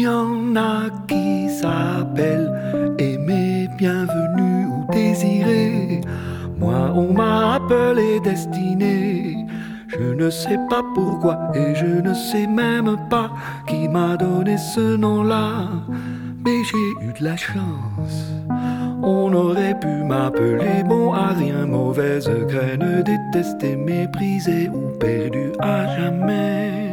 y en a qui s'appellent aimer, bienvenue ou désiré. Moi, on m'a appelé destinée. Je ne sais pas pourquoi et je ne sais même pas qui m'a donné ce nom-là. Mais j'ai eu de la chance. On aurait pu m'appeler bon à rien, mauvaise graine, détestée, méprisée ou perdue à jamais.